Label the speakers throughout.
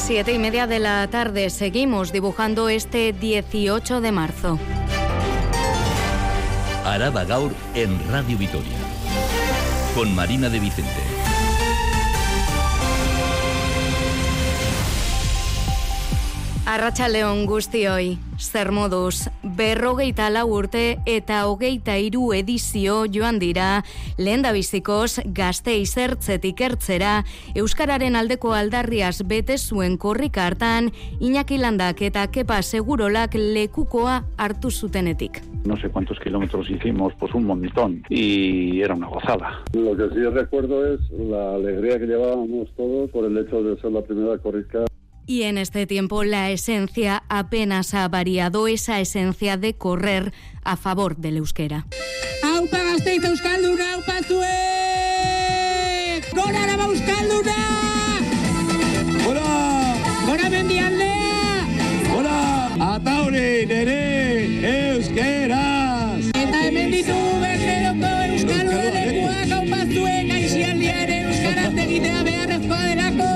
Speaker 1: 7:30 de la tarde. Seguimos dibujando este 18 de marzo.
Speaker 2: Araba Gaur en Radio Vitoria. Con Marina de Vicente.
Speaker 1: Arratsaldeon guztioi, zer moduz, 54 urte eta 23 edizio joan dira, lehendabizikoz Gasteiz ertzetik ertzera, euskararen aldeko aldarriaz bete zuen korrika hartan, Iñaki Landak eta Kepa Segurolak lekukoa hartu zutenetik.
Speaker 3: No sé cuántos kilómetros hicimos, pues un montón, y era una gozada.
Speaker 4: Lo que sí recuerdo es la alegría que llevábamos todos por el hecho de ser la primera corrida.
Speaker 1: Y en este tiempo la esencia apenas ha variado, esa esencia de correr a favor del euskera.
Speaker 5: Aupa Gasteiz euskalduna, aupa zuek! Gora araba euskalduna!
Speaker 6: Gora!
Speaker 5: Gora mendialdea!
Speaker 6: Gora! Atauri nere euskeraz!
Speaker 5: Eta hemen ditu berreroko euskalduna lekuak aupa zuek, aizialdia ere euskaraz egitea beharrezkoa delako!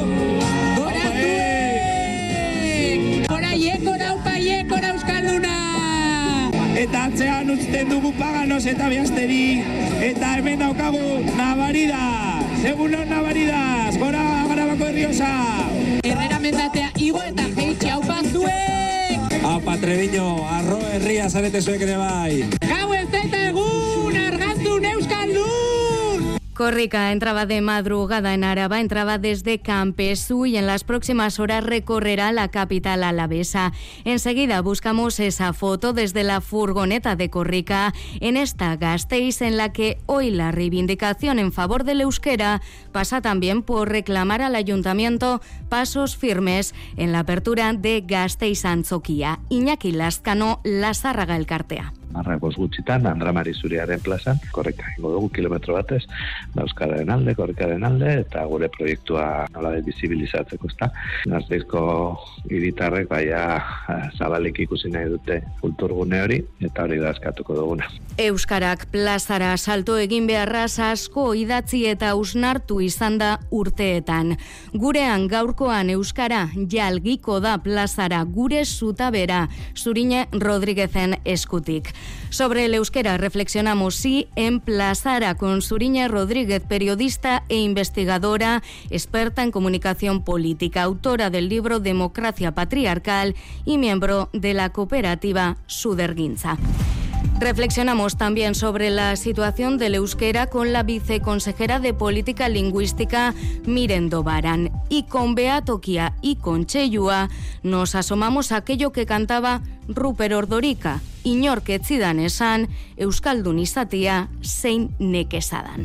Speaker 5: Gora euskalduna!
Speaker 6: Eta atzean utzten dugu paganos eta behazteri, eta hemen daukagu Navaridas! Egunon Navaridas! Gora Garabako Herriosa!
Speaker 5: Herrera mendatea igo eta jeitxe aupa zuek!
Speaker 6: Aupa Treviño, arro herria zarete zuek ere bai!
Speaker 5: Gau ez eta egun argazun euskaldun!
Speaker 1: Korrika entraba de madrugada en Araba, entraba desde Campesú y en las próximas horas recorrerá la capital alavesa. Enseguida buscamos esa foto desde la furgoneta de Korrika en esta Gasteiz, en la que hoy la reivindicación en favor del euskera pasa también por reclamar al ayuntamiento pasos firmes en la apertura de Gasteiz Antzokia. Iñaki Lazkano, Lazarraga elkartea.
Speaker 7: Marrakos gutxitan, Andramari Zuriaren plazan, korrika ingo dugu kilometro batez, Euskararen alde, korrikaren alde, eta gure proiektua nola de bizibilizatzeko, ezta. Gasteizko hiritarrek baia zabalik ikusi nahi dute kulturgune hori, eta hori da eskatuko duguna.
Speaker 1: Euskarak plazara salto egin beharraz asko idatzi eta usnartu izan da urteetan. Gurean gaurkoan euskara jalgiko da plazara, gure zutabera, Zurine Rodríguezen eskutik. Sobre el euskera reflexionamos sí en Plazara con Zurine Rodríguez, periodista e investigadora, experta en comunicación política, autora del libro Democracia Patriarcal y miembro de la cooperativa Sudergintza. Reflexionamos también sobre la situación del euskera con la viceconsejera de Política Lingüística Miren Dobaran. Y con Beatokia y con Txellua nos asomamos a aquello que cantaba Ruper Ordorika, inork ez zidan esan, euskaldun izatea zein nekezadan.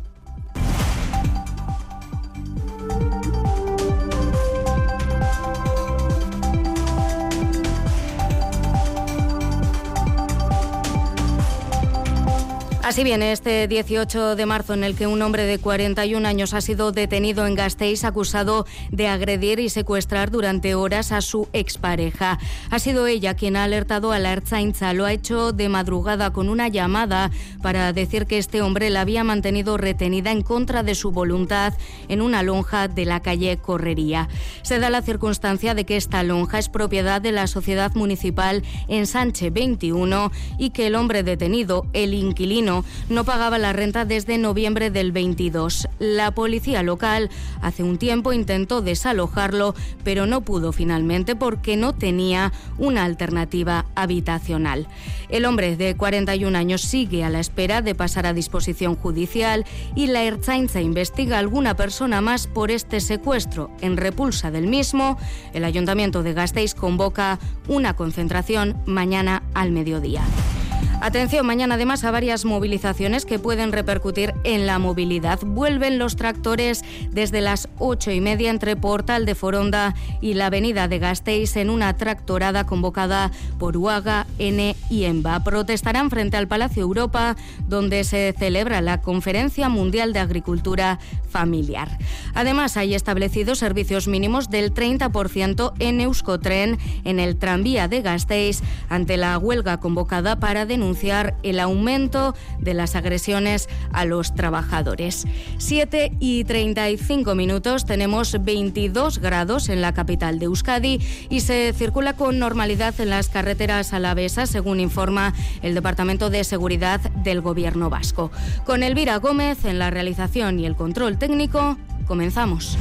Speaker 1: Así viene este 18 de marzo en el que un hombre de 41 años ha sido detenido en Gasteiz acusado de agredir y secuestrar durante horas a su expareja. Ha sido ella quien ha alertado a la Ertzaintza. Lo ha hecho de madrugada con una llamada para decir que este hombre la había mantenido retenida en contra de su voluntad en una lonja de la calle Correría. Se da la circunstancia de que esta lonja es propiedad de la Sociedad Municipal Ensanche 21 y que el hombre detenido, el inquilino, no pagaba la renta desde noviembre del 22. La policía local hace un tiempo intentó desalojarlo, pero no pudo finalmente porque no tenía una alternativa habitacional. El hombre de 41 años sigue a la espera de pasar a disposición judicial y la Ertzaintza investiga a alguna persona más por este secuestro. En repulsa del mismo, el Ayuntamiento de Gasteiz convoca una concentración mañana al mediodía. Atención, mañana además a varias movilizaciones que pueden repercutir en la movilidad. Vuelven los tractores desde las 8:30 entre Portal de Foronda y la avenida de Gasteiz en una tractorada convocada por UAGA, N y EMBA. Protestarán frente al Palacio Europa, donde se celebra la Conferencia Mundial de Agricultura Familiar. Además, hay establecidos servicios mínimos del 30% en Euskotren, en el tranvía de Gasteiz, ante la huelga convocada para denunciar denunciar el aumento de las agresiones a los trabajadores. 7:35, tenemos 22 grados en la capital de Euskadi y se circula con normalidad en las carreteras alavesas, según informa el Departamento de Seguridad del Gobierno vasco. Con Elvira Gómez en la realización y el control técnico, comenzamos.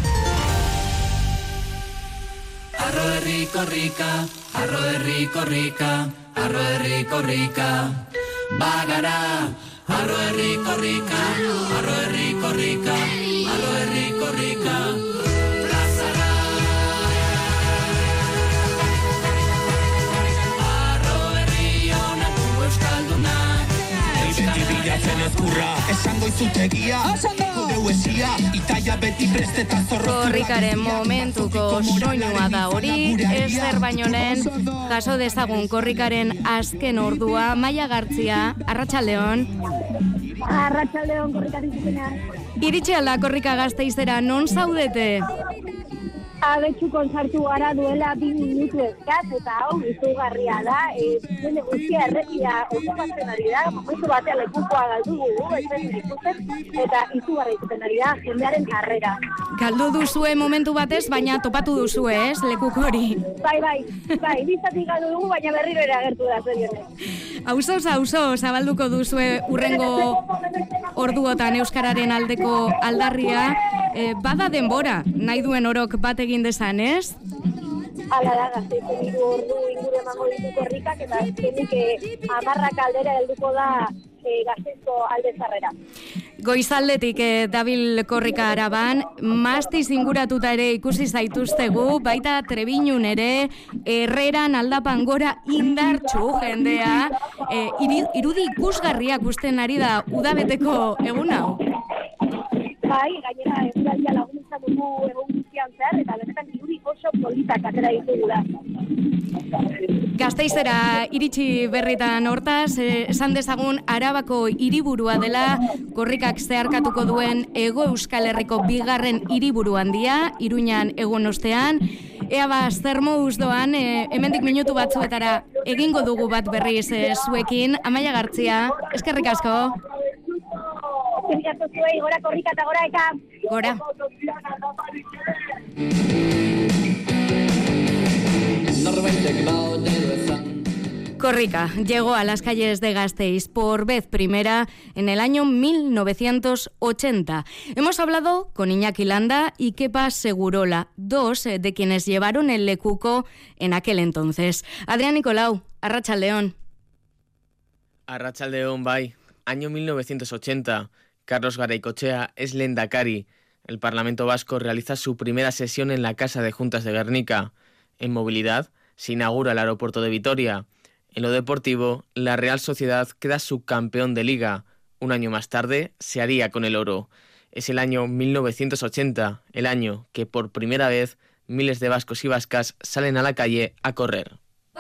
Speaker 8: Arro de rico rica, arro de rico rica, arro de rico rica, bagara, arro de rico rica, arro de rico rica, arro de rico rica, plazara. Arro de río, naku euskalduna,
Speaker 6: Bilatzen ezkurra, esango izutegia, gure huesia, itaia beti presteta zorro.
Speaker 1: Korrikaren momentuko soinua da hori, ezer baino lehen, jaso dezagun korrikaren azken ordua. Maia Gartzia, Arratsaldeon.
Speaker 9: Arratsaldeon, korrikari zuzenean.
Speaker 1: Iritsi alda korrika Gasteizera, non zaudete?
Speaker 9: Abetxu kontzartu gara duela 2 minutu eskaz, eta hau izugarria da, jende guztia errekia ocupatzen ari da, momentu batean lekukoa galdu dugu, eta izugarri ikusten ari da, jendearen harrera.
Speaker 1: Galdu duzue momentu batez, baina topatu duzue, ez, lekuko hori?
Speaker 9: Bai, biztatik galdu dugu, baina berriro ere agertu da, zerionek.
Speaker 1: Auzo, zabalduko duzue urrengo orduotan euskararen aldeko aldarria, bada denbora, nahi duen orok bat egin dezan, ez?
Speaker 9: Hala da, Gasteizen 3 ordu inguru emango ditu korrikak, eta azkenik 10 aldera helduko da Gasteizko alde zarrera.
Speaker 1: Goizaldetik dabil korrika Araban, Mastiz inguratuta ere ikusi zaituztegu, baita Trebinun ere, Herreran aldapan gora indartsu jendea, irudi ikusgarriak usten ari da udabeteko egun hau.
Speaker 9: Bai, gainera eguraldia laguntza dugu egun guztian zehar, eta benetan irudi oso politak atera ditugula.
Speaker 1: Gasteizera iritsi berritan hortaz, esan dezagun Arabako hiriburua dela, korrikak zeharkatuko duen Hego Euskal Herriko 2. hiriburu handia, Iruñan egun ostean. Ea zer moduz doan, hemendik minutu batzuetara egingo dugu bat berriz zuekin. Amaia Gartzia, eskerrik asko.
Speaker 9: Gora korrika eta gora eka.
Speaker 1: Gora. Korrika llegó a las calles de Gasteiz por vez primera en el año 1980. Hemos hablado con Iñaki Landa y Kepa Segurola, 2 de quienes llevaron el lekuko en aquel entonces. Adrián Nicolau, Arratsaldeon.
Speaker 10: Arratsaldeon, bai. Año 1980. Carlos Garaikoetxea es lehendakari. El Parlamento Vasco realiza su primera sesión en la Casa de Juntas de Gernika. En movilidad, se inaugura el aeropuerto de Vitoria. En lo deportivo, la Real Sociedad queda subcampeón de Liga. Un año más tarde, se haría con el oro. Es el año 1980, el año que por primera vez miles de vascos y vascas salen a la calle a correr.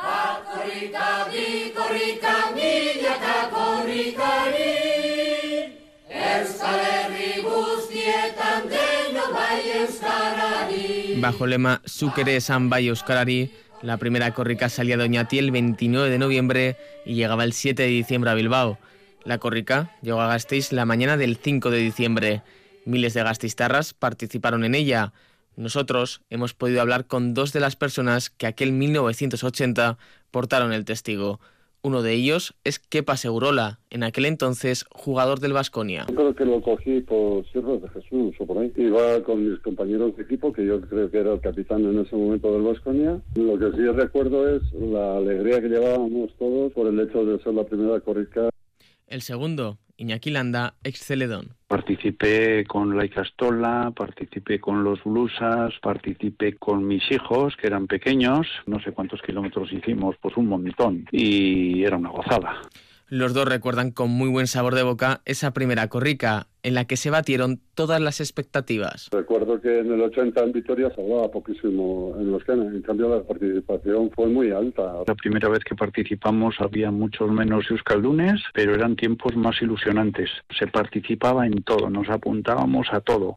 Speaker 10: Bajo el lema Zuk ere esan bai euskarari, la primera korrika salía de Oñati el 29 de noviembre y llegaba el 7 de diciembre a Bilbao. La korrika llegó a Gasteiz la mañana del 5 de diciembre. Miles de gasteiztarras participaron en ella. Nosotros hemos podido hablar con 2 de las personas que aquel 1980 portaron el testigo. Uno de ellos es Kepa Segurola, en aquel entonces jugador del Baskonia.
Speaker 4: Yo creo que lo cogí por Sierras de Jesús o por ahí. Iba con mis compañeros de equipo, que yo creo que era el capitán en ese momento del Baskonia. Lo que sí recuerdo es la alegría que llevábamos todos por el hecho de ser la primera korrika.
Speaker 10: El segundo, Iñaki Landa, ex Celedón.
Speaker 3: Participé con la Icastola, participé con los Blusas, participé con mis hijos, que eran pequeños. No sé cuántos kilómetros hicimos, pues un montón. Y era una gozada.
Speaker 10: Los dos recuerdan con muy buen sabor de boca esa primera korrika, en la que se batieron todas las expectativas.
Speaker 4: Recuerdo que en el 80 en Vitoria se hablaba poquísimo en los canes, en cambio la participación fue muy alta.
Speaker 3: La primera vez que participamos había muchos menos euskaldunes, pero eran tiempos más ilusionantes. Se participaba en todo, nos apuntábamos a todo.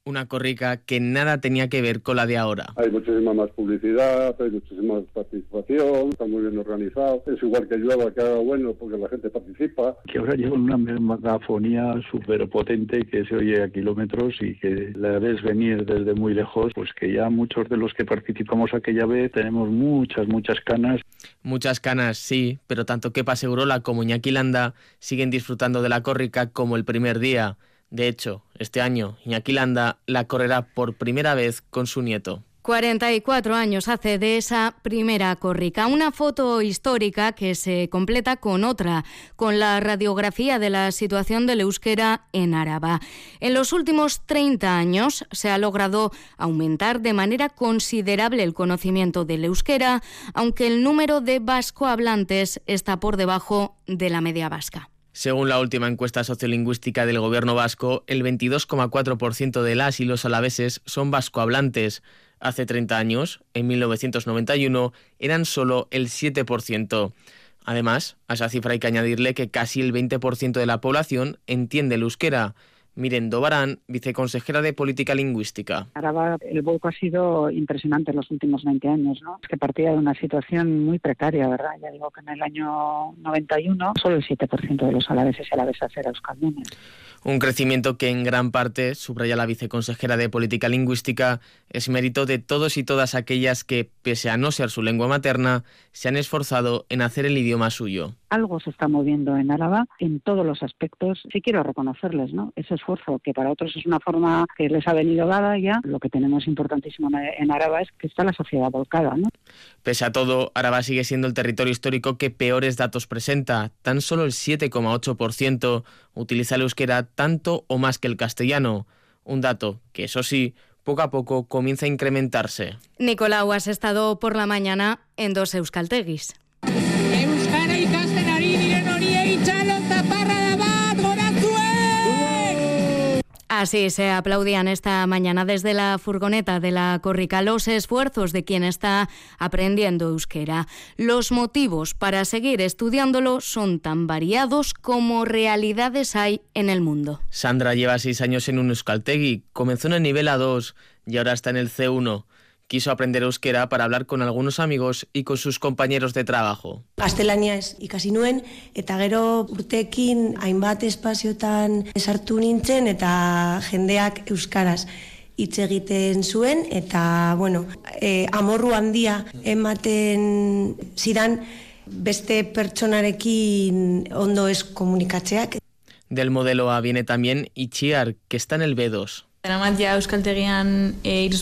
Speaker 10: una corrica que nada tenía que ver con la de ahora.
Speaker 4: Hay muchísima más publicidad, hay muchísima más participación, está muy bien organizado. Es igual que llueva, que haga bueno, porque la gente participa.
Speaker 3: Que ahora lleva una megafonía súper potente que se oye a kilómetros y que la ves venir desde muy lejos, pues que ya muchos de los que participamos aquella vez tenemos muchas canas.
Speaker 10: Muchas canas, sí, pero tanto Kepa Segurola como Iñaki Landa siguen disfrutando de la corrica como el primer día. De hecho, este año Iñaki Landa la correrá por primera vez con su nieto.
Speaker 1: 44 años hace de esa primera corrica. Una foto histórica que se completa con otra, con la radiografía de la situación del euskera en Araba. En los últimos 30 años se ha logrado aumentar de manera considerable el conocimiento del euskera, aunque el número de vascohablantes está por debajo de la media vasca.
Speaker 10: Según la última encuesta sociolingüística del gobierno vasco, el 22,4% de las y los alaveses son vascohablantes. Hace 30 años, en 1991, eran solo el 7%. Además, a esa cifra hay que añadirle que casi el 20% de la población entiende el euskera. Miren Dobarán, viceconsejera de Política Lingüística.
Speaker 11: Araba, el vuelco ha sido impresionante en los últimos 20 años, ¿no? Es que partía de una situación muy precaria, ¿verdad? Ya digo que en el año 91 solo el 7% de los alaveses y alavesas era euskaldunes.
Speaker 10: Un crecimiento que en gran parte, subraya la viceconsejera de Política Lingüística, es mérito de todos y todas aquellas que, pese a no ser su lengua materna, se han esforzado en hacer el idioma suyo.
Speaker 11: Algo se está moviendo en Álava en todos los aspectos. Sí quiero reconocerles, ¿no? Ese esfuerzo, que para otros es una forma que les ha venido dada ya. Lo que tenemos importantísimo en Araba es que está la sociedad volcada, ¿no?
Speaker 10: Pese a todo, Araba sigue siendo el territorio histórico que peores datos presenta. Tan solo el 7,8% utiliza el euskera tanto o más que el castellano. Un dato que, eso sí, poco a poco comienza a incrementarse.
Speaker 1: Nicolau, has estado por la mañana en 2 euskaltegis.
Speaker 5: Euskara ikasten ari diren horiei txalon taparra da bat, gorazue!
Speaker 1: Así se aplaudían esta mañana desde la furgoneta de la corrica los esfuerzos de quien está aprendiendo euskera. Los motivos para seguir estudiándolo son tan variados como realidades hay en el mundo.
Speaker 10: Sandra lleva 6 años en un euskaltegi, comenzó en el nivel A2 y ahora está en el C1. Quiso aprender euskera para hablar con algunos amigos y con sus compañeros de trabajo.
Speaker 12: Gaztelaniaz ikasi nuen, eta gero urteekin hainbat espaziotan sartu nintzen eta jendeak euskaraz hitz egiten zuen, eta amorru handia ematen zidan beste pertsonarekin ondo ez komunikatzeak.
Speaker 10: Del modelo A viene también Itziar, que está en el B2.
Speaker 13: Daramat ja euskaltegian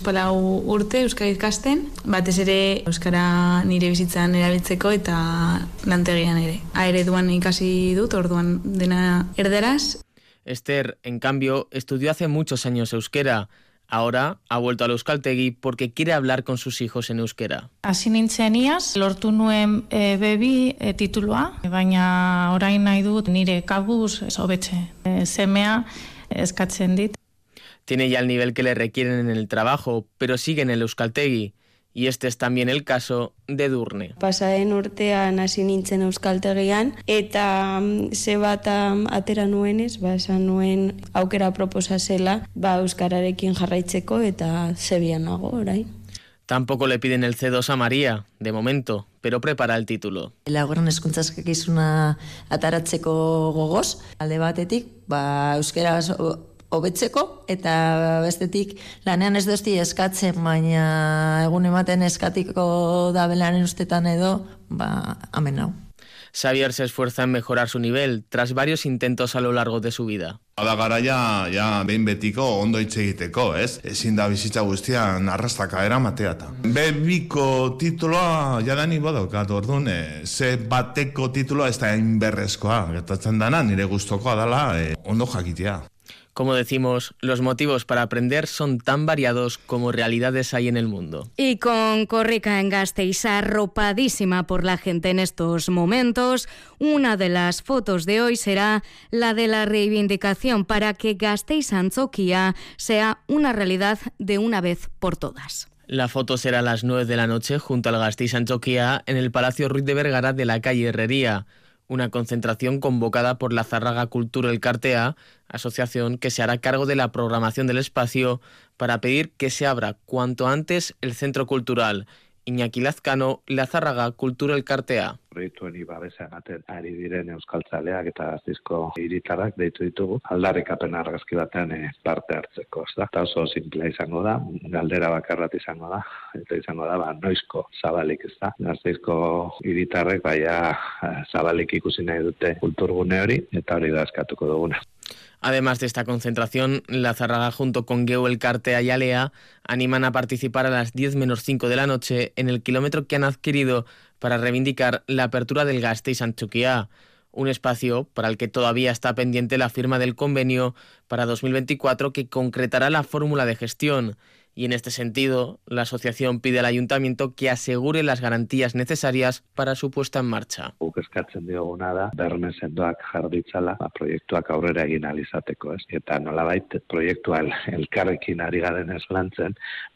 Speaker 13: 3-4 urte euskara ikasten, batez ere euskara nire bizitzan erabiltzeko eta lantegian ere. Ereduan ikasi dut, orduan dena erderaz.
Speaker 10: Esther, en cambio, estudió hace muchos años euskera. Ahora ha vuelto al euskaltegi porque quiere hablar con sus hijos en euskera.
Speaker 14: Hasi nintzen iaz, lortu nuen B2 titulua, baina orain nahi dut nire kabuz hobetze. Semea eskatzen dit.
Speaker 10: Tiene ya el nivel que le requieren en el trabajo, pero sigue en el euskaltegi. Y este es también el caso de Edurne.
Speaker 15: Pasaden urtean hasi nintzen euskaltegian, eta ze bat atera nuenez, esan nuen aukera proposa zela, euskararekin jarraitzeko eta zebian nago orain.
Speaker 10: Tampoco le piden el C2 a María, de momento, pero prepara el título.
Speaker 16: Laugarren hezkuntzakizuna ataratzeko gogoz, alde batetik, euskaraz hobetzeko, eta bestetik lanean ez dozti eskatzen, baina egun ematen eskatiko da belaren ustetan edo, amen hau.
Speaker 10: Xavier se esfuerza en mejorar su nivel tras varios intentos a lo largo de su vida.
Speaker 17: Da garaia, behin betiko ondo hitz egiteko, ez? Ezin da bizitza guztian arrastaka eramateata. B2ko tituloa jadanik badaukat, orduan, ze bateko tituloa ez da inberrezkoa. Gertatzen dana, nire gustokoa dela, ondo jakitea.
Speaker 10: Como decimos, los motivos para aprender son tan variados como realidades hay en el mundo.
Speaker 1: Y con Korrika en Gasteiz arropadísima por la gente en estos momentos, una de las fotos de hoy será la de la reivindicación para que Gasteiz Antzokia sea una realidad de una vez por todas.
Speaker 10: La foto será a las 9 de la noche junto al Gasteiz Antzokia en el Palacio Ruiz de Vergara de la calle Herrería. una concentración convocada por la Zárraga Kultur Elkartea, asociación que se hará cargo de la programación del espacio para pedir que se abra cuanto antes el centro cultural. Iñaki Lazkano, la Zárraga Kultur Elkartea.
Speaker 7: Proiektuen babesa ematen ari diren euskaltzaleak eta Gasteizko hiritarrak deitu ditugu aldarrikapen argazki batean parte hartzeko, ezta? Eta oso sinplea izango da, galdera bakarrat izango da, eta izango da, noizko zabalik, ezta? Gasteizko hiritarrek zabalik ikusi nahi dute kulturgune hori, eta hori da eskatuko duguna.
Speaker 10: Además de esta concentración, la Zárraga junto con Geu Elkartea y Alea animan a participar a las 10 menos 5 de la noche en el kilómetro que han adquirido para reivindicar la apertura del Gasteiz-Antxokia, un espacio para el que todavía está pendiente la firma del convenio para 2024 que concretará la fórmula de gestión. Y en este sentido, la asociación pide al ayuntamiento que asegure las garantías necesarias para su puesta en marcha.
Speaker 7: Guk eskatzen dioguna da, berme sendoak jar ditzala, proiektuak aurrera egin ahal izateko, ez? Eta nolabait proiektua elkarrekin ari garen lantzen,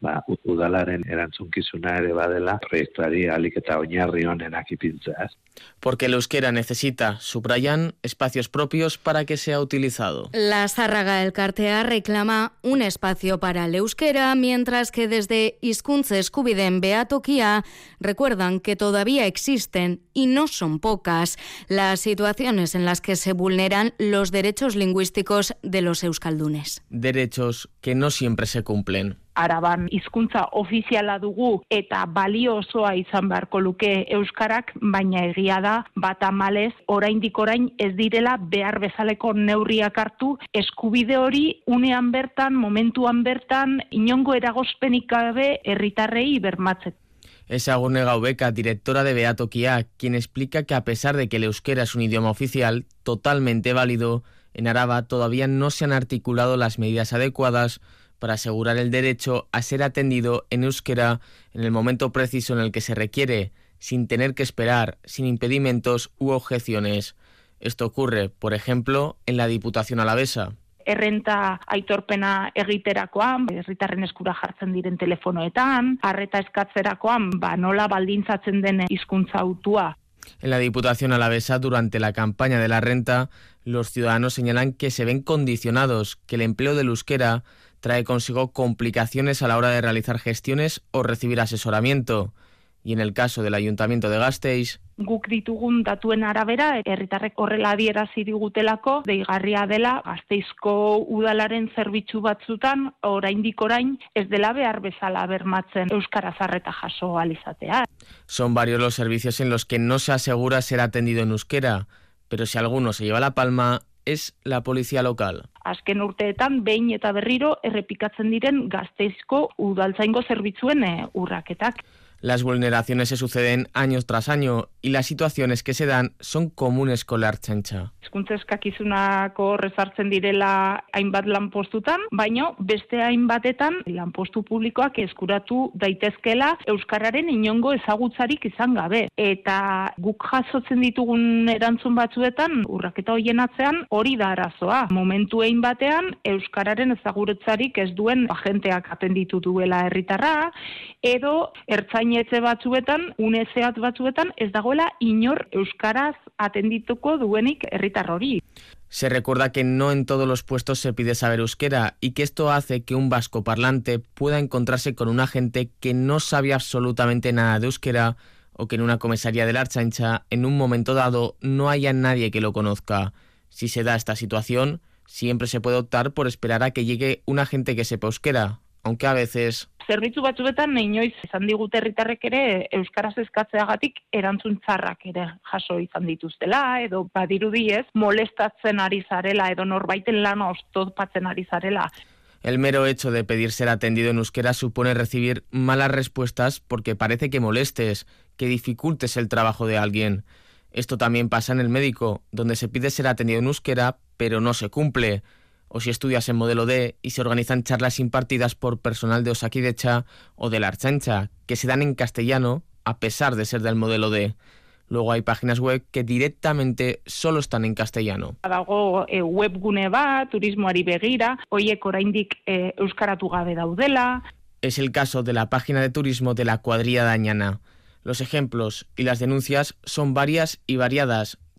Speaker 7: udalaren erantzunkizuna ere badela, proiektuari ahalik eta oinarri honenak ipintzea, ez?
Speaker 10: Porque el euskera necesita, subrayan, espacios propios para que sea utilizado.
Speaker 1: La Zárraga Elkartea reclama un espacio para el euskera, mientras que desde Hizkuntza Eskubideen Behatokia recuerdan que todavía existen, y no son pocas, las situaciones en las que se vulneran los derechos lingüísticos de los euskaldunes.
Speaker 10: Derechos que no siempre se cumplen.
Speaker 18: Araban hizkuntza ofiziala dugu eta balio osoa izan beharko luke euskarak, baina egia da batamalez oraindik orain ez direla behar bezaleko neurriak hartu eskubide hori unean bertan, momentuan bertan, inongo eragozpenik gabe herritarrei bermatzeko.
Speaker 10: Es Agurne Gaubeca, directora de Behatokia, quien explica que a pesar de que el euskera es un idioma oficial totalmente válido, en Araba todavía no se han articulado las medidas adecuadas para asegurar el derecho a ser atendido en euskera en el momento preciso en el que se requiere, sin tener que esperar, sin impedimentos u objeciones. Esto ocurre, por ejemplo, en la Diputación alavesa.
Speaker 18: Errenta aitorpena egiterakoan, herritarren eskura jartzen diren telefonoetan, arreta eskatzerakoan, nola baldintzatzen den hizkuntza hautua.
Speaker 10: En la Diputación alavesa, durante la campaña de la renta, los ciudadanos señalan que se ven condicionados, que el empleo del euskera trae consigo complicaciones a la hora de realizar gestiones o recibir asesoramiento. Y en el caso del Ayuntamiento de Gasteiz,
Speaker 18: guk ditugun datuen arabera, herritarrek horrela adierazi digutelako, deigarria dela Gasteizko udalaren zerbitzu batzutan, oraindik orain ez dela behar bezala bermatzen euskaraz arreta jaso ahal izatea.
Speaker 10: Son varios los servicios en los que no se asegura ser atendido en euskera, pero si alguno se lleva la palma, es la policía local.
Speaker 18: Azken urteetan behin eta berriro errepikatzen diren Gasteizko udaltzaingo zerbitzuen urraketak.
Speaker 10: Las vulneraciones se suceden años tras año y las situaciones que se dan son comunes con la Ertzaintza.
Speaker 18: Hizkuntza eskakizunako rezartzen direla hainbat lanpostutan, baina beste hainbatetan lanpostu publikoak eskuratu daitezkela euskararen inongo ezagutzarik izan gabe. Eta guk jasotzen ditugun erantzun batzuetan, urraketa hoien atzean hori da arazoa. Momentu egin batean euskararen ezagutzarik ez duen agenteak atenditu duela herritarra, edo ertzainetxe batzuetan, unezeat batzuetan, ez dagoela inor euskaraz atendituko duenik herritar hori.
Speaker 10: Se recuerda que no en todos los puestos se pide saber euskera y que esto hace que un vasco parlante pueda encontrarse con un agente que no sabe absolutamente nada de euskera o que en una comisaría de la Ertzaintza en un momento dado no haya nadie que lo conozca. Si se da esta situación, siempre se puede optar por esperar a que llegue un agente que sepa euskera, aunque a veces...
Speaker 18: Zerbitzu batzuetan inoiz izan digute herritarrek ere euskaraz eskatzeagatik erantzun txarrak ere jaso izan dituztela, edo badirudi ez, molestatzen ari zarela, edo norbaiten lana oztopatzen ari zarela.
Speaker 10: El mero hecho de pedir ser atendido en euskera supone recibir malas respuestas porque parece que molestes, que dificultes el trabajo de alguien. Esto también pasa en el médico, donde se pide ser atendido en euskera, pero no se cumple. O si estudias en modelo D y se organizan charlas impartidas por personal de Osakidetza o de la Ertzaintza, que se dan en castellano a pesar de ser del modelo D. Luego hay páginas web que directamente solo están en castellano.
Speaker 18: Dago webgune bat, turismoari begira, hoiek oraindik euskaratu gabe daudela.
Speaker 10: Es el caso de la página de turismo de la Cuadrilla de Añana. Los ejemplos y las denuncias son varias y variadas.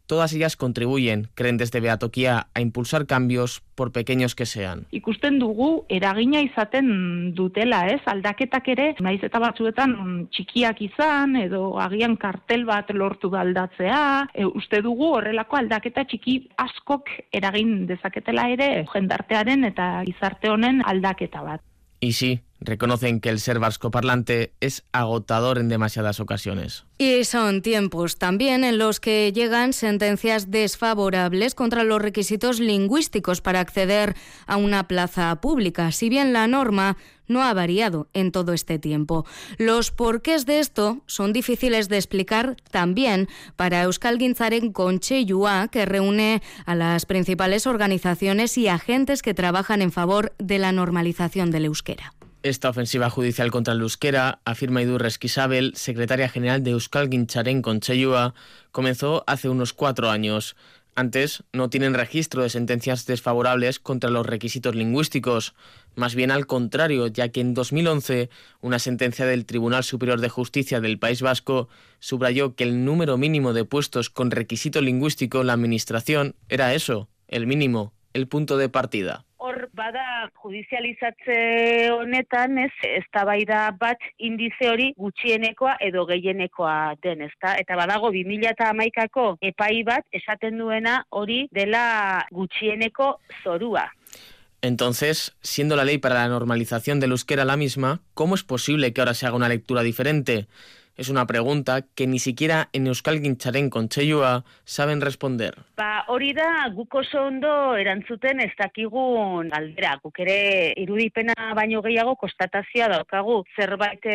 Speaker 10: todas ellas contribuyen, creen desde Behatokia, a impulsar cambios por pequeños que sean.
Speaker 18: Ikusten dugu eragina izaten dutela, aldaketak ere, naiz eta batzuetan txikiak izan, edo agian kartel bat lortu da aldatzea, uste dugu horrelako aldaketa txiki askok eragin dezaketela ere jendartearen eta gizarte honen aldaketa bat.
Speaker 10: Y sí, reconocen que el ser vascoparlante es agotador en demasiadas ocasiones.
Speaker 1: Y son tiempos también en los que llegan sentencias desfavorables contra los requisitos lingüísticos para acceder a una plaza pública, si bien la norma no ha variado en todo este tiempo. Los porqués de esto son difíciles de explicar también para Euskalgintzaren Kontseilua, que reúne a las principales organizaciones y agentes que trabajan en favor de la normalización del euskera.
Speaker 10: Esta ofensiva judicial contra el euskera, afirma Idurre Eskizabel, secretaria general de Euskalgintzaren Kontseilua, comenzó hace unos 4 años. Antes no tienen registro de sentencias desfavorables contra los requisitos lingüísticos, más bien al contrario, ya que en 2011 una sentencia del Tribunal Superior de Justicia del País Vasco subrayó que el número mínimo de puestos con requisito lingüístico en la administración era eso, el mínimo, el punto de partida.
Speaker 19: Hor bada judizializatze honetan, eztabaida bat indize hori gutxienekoa edo gehienekoa den, ezta? Eta badago 2011ko epai bat esaten duena hori dela gutxieneko zorua.
Speaker 10: Entonces, siendo la ley para la normalización del euskera la misma, ¿cómo es posible que ahora se haga una lectura diferente? Es una pregunta que ni siquiera en Euskalgintzaren Kontseilua saben responder.
Speaker 19: Hori da guk oso ondo erantzuten ez dakigun aldera. Guk ere irudipena baino gehiago konstatazioa daukagu. Zerbait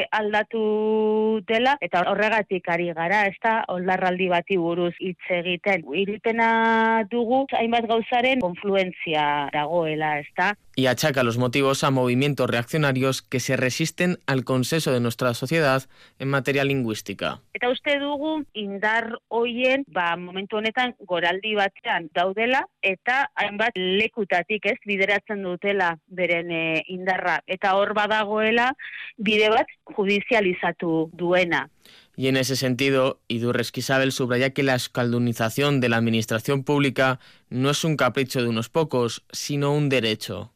Speaker 19: aldatu dela eta horregatik ari gara, ez da oldarraldi bati buruz hitz egiten. Irudipena dugu hainbat gauzaren konfluentzia dagoela, ez da?
Speaker 10: Y achaca los motivos a movimientos reaccionarios que se resisten al consenso de nuestra sociedad en materia lingüística.
Speaker 19: Eta uste dugu indar hoien momentu honetan goraldi batean daudela eta hainbat lekutatik bideratzen dutela beren indarra. Eta hor badagoela bide bat judizializatu duena.
Speaker 10: Y en ese sentido, Idurre Eskizabel subraya que la euskaldunización de la administración pública no es un capricho de unos pocos, sino un derecho.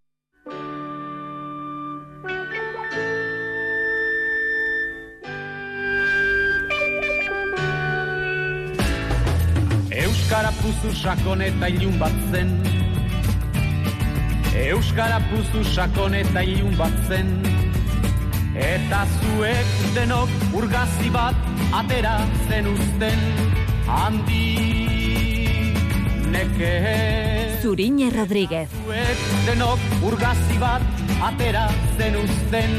Speaker 20: Euskara puzu sakon eta ilun bat zen. Euskara puzu sakon eta ilun bat zen. Eta zuek denok urgazi bat atera zen uzten. Handi neke.
Speaker 21: Zuriñe Rodríguez.
Speaker 20: Zuek denok urgazi bat atera zen uzten.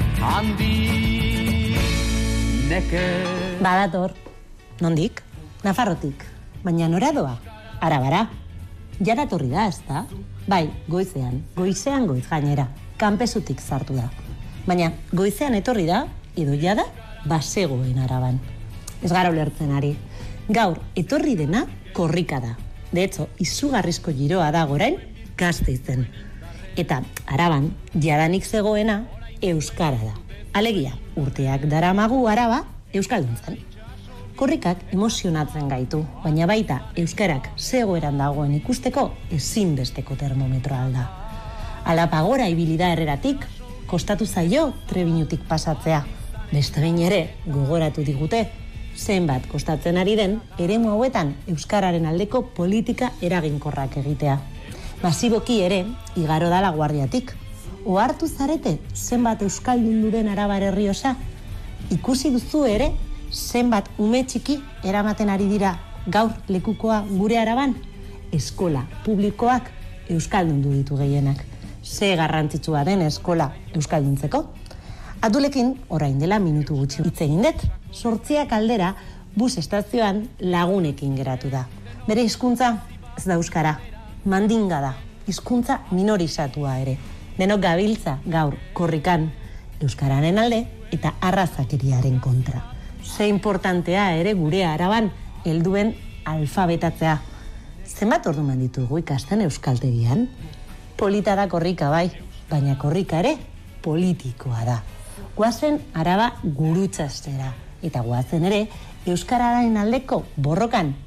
Speaker 20: Handi neke.
Speaker 22: Badator, nondik? Nafarrotik. Baina nora doa? Arabara. Jara torri da, ezta? Bai, goizean goiz gainera. Kanpezutik sartu da. Baina goizean etorri da, edo jada, basegoen Araban. Ez gara ulertzen ari. Gaur, etorri dena korrika da. De hecho, izugarrizko giroa da gorain Gasteizen. Eta Araban, jadanik zegoena, euskara da. Alegia, urteak daramagu Araba, euskalduntzen. Korrikak emozionatzen gaitu, baina baita euskarak zegoeran dagoen ikusteko ezinbesteko termometroa alda. Alapagora ibili da Herreratik, kostatu zaio Trebiñutik pasatzea. Beste behin ere gogoratu digute, zenbat kostatzen ari den eremu hauetan euskararen aldeko politika eraginkorrak egitea. Masiboki ere igaro da Laguardiatik. Ohartu zarete zenbat euskaldundu den Arabar Errioxa? Ikusi duzu ere zenbat ume txiki eramaten ari dira gaur lekukoa gure Araban? Eskola publikoak euskaldundu ditu gehienak. Ze garrantzitsua den eskola euskalduntzeko? Adulekin orain dela minutu gutxi hitz egin dut. 8 aldera bus estazioan lagunekin geratu da. Bere hizkuntza ez da euskara, mandinga da. Hizkuntza minorizatua ere. Denok gabiltza gaur korrikan euskararen alde eta arrazakeriaren kontra. Ze importantea ere gure Araban helduen alfabetatzea. Zenbat orduan ditugu ikasten euskaltegian? Polita da korrika bai, baina korrika ere politikoa da. Goazen Araba gurutzastera, eta goazen ere euskararen aldeko borrokan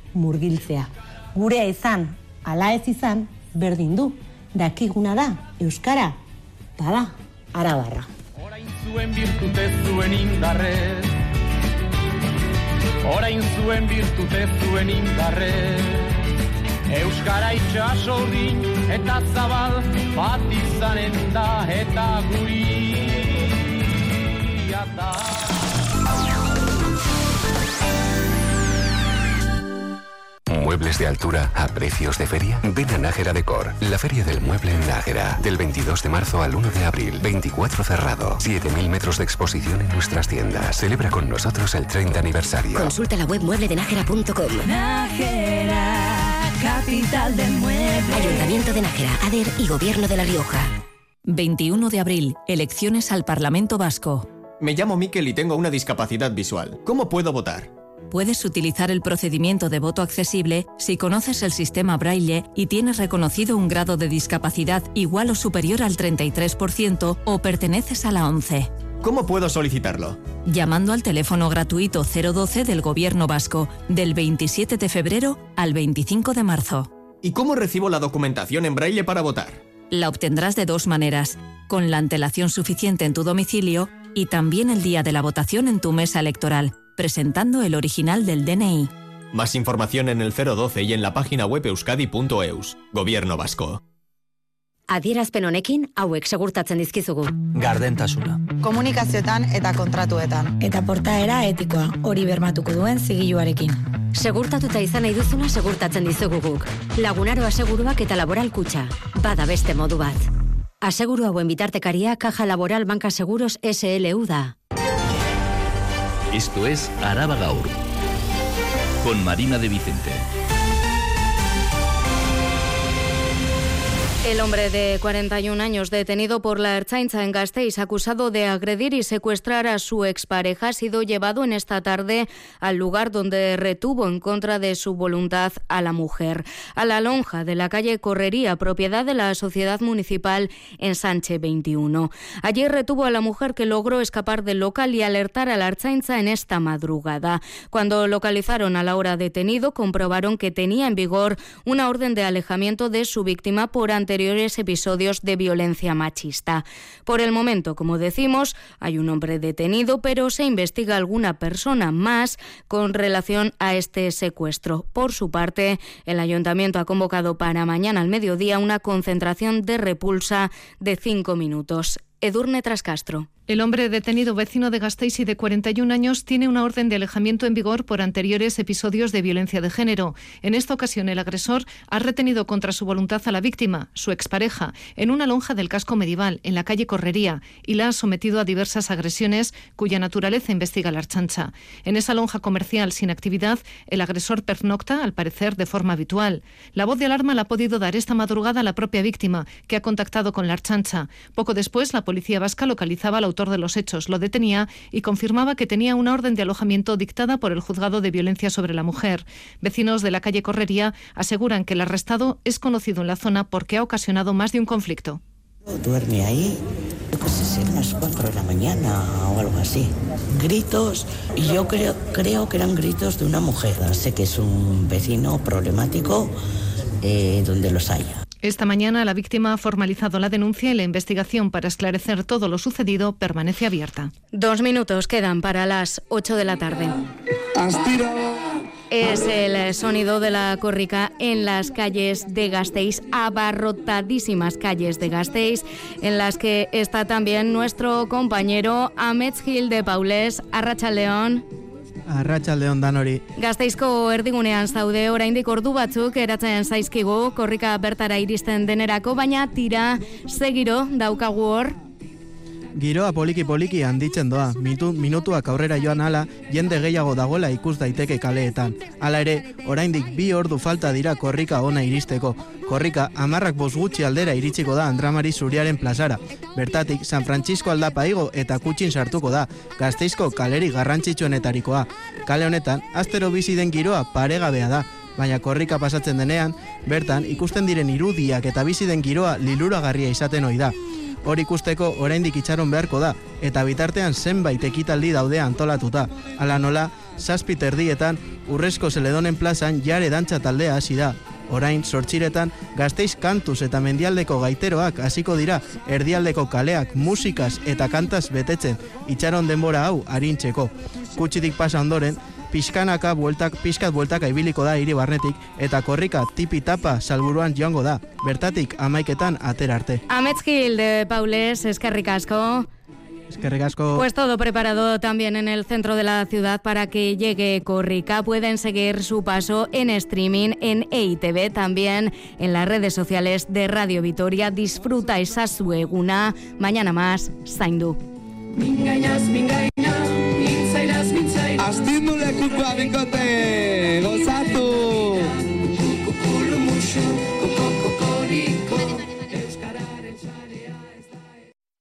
Speaker 22: murgiltzea. Gurea izan, ala ez izan, berdin du. Dakiguna da, euskara, bada, arabarra.
Speaker 20: Orain zuen birtute zuen indarrez, orain zuen birtute zuen indarrez, euskara itxaso urdin eta zabal bat izanen da eta guria da.
Speaker 2: ¿Muebles de altura a precios de feria? Ven a Nájera Decor, la feria del mueble en Nájera. Del 22 de marzo al 1 de abril, 24 cerrado. 7.000 metros de exposición en nuestras tiendas. Celebra con nosotros el 30 aniversario.
Speaker 21: Consulta la web muebledenajera.com. Nájera, capital del mueble. Ayuntamiento de Nájera, ADER y Gobierno de La Rioja.
Speaker 23: 21 de abril, elecciones al Parlamento Vasco.
Speaker 24: Me llamo Miquel y tengo una discapacidad visual. ¿Cómo puedo votar?
Speaker 23: Puedes utilizar el procedimiento de voto accesible si conoces el sistema Braille y tienes reconocido un grado de discapacidad igual o superior al 33% o perteneces a la ONCE.
Speaker 24: ¿Cómo puedo solicitarlo?
Speaker 23: Llamando al teléfono gratuito 012 del Gobierno Vasco del 27 de febrero al 25 de marzo.
Speaker 24: ¿Y cómo recibo la documentación en Braille para votar?
Speaker 23: La obtendrás de dos maneras, con la antelación suficiente en tu domicilio y también el día de la votación en tu mesa electoral, presentando el original del DNI.
Speaker 24: Más información en el 012 y en la página web euskadi.eus. Gobierno Vasco.
Speaker 21: Adierazpen honekin hauek segurtatzen dizkizugu.
Speaker 25: Gardentasuna.
Speaker 26: Komunikazioetan eta kontratuetan.
Speaker 27: Eta portaera etikoa, hori bermatuko duen zigiluarekin.
Speaker 21: Segurtatuta izan nahi duzuna segurtatzen dizugu guk. Lagunaro aseguruak eta laboral kutxa. Bada beste modu bat. Aseguru hauen bitartekaria Caja Laboral Banca Seguros SLU da.
Speaker 28: Esto es Araba Gaur, con Marina de Vicente.
Speaker 1: El hombre de 41 años detenido por la Ertzaintza en Gasteiz, acusado de agredir y secuestrar a su expareja, ha sido llevado en esta tarde al lugar donde retuvo en contra de su voluntad a la mujer, a la lonja de la calle Correría, propiedad de la Sociedad Municipal en Sánchez 21. Allí retuvo a la mujer, que logró escapar del local y alertar a la Ertzaintza en esta madrugada. Cuando localizaron al ahora detenido, comprobaron que tenía en vigor una orden de alejamiento de su víctima por anteriores episodios de violencia machista. Por el momento, como decimos, hay un hombre detenido, pero se investiga alguna persona más con relación a este secuestro. Por su parte, el Ayuntamiento ha convocado para mañana al mediodía una concentración de repulsa de 5 minutos. Edurne Trascastro.
Speaker 29: El hombre detenido, vecino de Gasteiz y de 41 años, tiene una orden de alejamiento en vigor por anteriores episodios de violencia de género. En esta ocasión, el agresor ha retenido contra su voluntad a la víctima, su expareja, en una lonja del casco medieval, en la calle Correría, y la ha sometido a diversas agresiones cuya naturaleza investiga la Ertzaintza. En esa lonja comercial sin actividad, el agresor pernocta, al parecer de forma habitual. La voz de alarma la ha podido dar esta madrugada la propia víctima, que ha contactado con la Ertzaintza. Poco después, la policía vasca localizaba al autor de los hechos, lo detenía y confirmaba que tenía una orden de alojamiento dictada por el Juzgado de Violencia sobre la Mujer. Vecinos de la calle Correría aseguran que el arrestado es conocido en la zona porque ha ocasionado más de un conflicto.
Speaker 30: Duerme ahí, no sé si a las 4 de la mañana o algo así. Gritos, y yo creo que eran gritos de una mujer. Sé que es un vecino problemático donde los haya.
Speaker 29: Esta mañana la víctima ha formalizado la denuncia y la investigación para esclarecer todo lo sucedido permanece abierta.
Speaker 1: 2 minutos quedan para las 8 de la tarde. Es el sonido de la corrica en las calles de Gasteiz, abarrotadísimas calles de Gasteiz, en las que está también nuestro compañero Amets Gil de Paulés. Arratsaldeon.
Speaker 31: Arratsaldeon danori.
Speaker 1: Gasteizko erdigunean zaude, oraindik ordu batzuk eratzen zaizkigu korrika bertara iristen denerako, baina tira segiro daukagu hor.
Speaker 31: Giroa poliki handitzen doa, minutuak aurrera joan ala, jende gehiago dagoela ikus daiteke kaleetan. Hala ere, oraindik 2 ordu falta dira korrika ona iristeko. Korrika 10:05 gutxi aldera iritsiko da Andramari Zuriaren plazara. Bertatik, San Francisco aldapa igo eta kutxin sartuko da, Gasteizko kaleri garrantzitsuenetarikoa. Kale honetan, astero bizi den giroa paregabea da, baina korrika pasatzen denean, bertan ikusten diren irudiak eta bizi den giroa liluragarria izaten ohi da. Hor ikusteko oraindik itxaron beharko da, eta bitartean zenbait ekitaldi daude antolatuta. Hala nola, 7:00 Urrezko Zeledonen plazan jare dantza taldea hasi da. Orain, 8:00 Gasteiz kantuz eta mendialdeko gaiteroak hasiko dira erdialdeko kaleak musikaz eta kantaz betetzen, itxaron denbora hau arintzeko. Kutsitik pasa ondoren, pixkat bueltaka ibiliko da hiri barnetik eta korrika tipi-tapa salburuan joango da, bertatik 11:00 atera arte.
Speaker 1: Ametzkil de Paules, eskerrik asko.
Speaker 31: Eskerrik asko.
Speaker 1: Pues todo preparado también en el centro de la ciudad para que llegue Korrika. Pueden seguir su paso en streaming en EITV, también en las redes sociales de Radio Vitoria. Disfruta esa sueguna. Mañana más, zaindu.
Speaker 3: Astindu lekukoa binkote!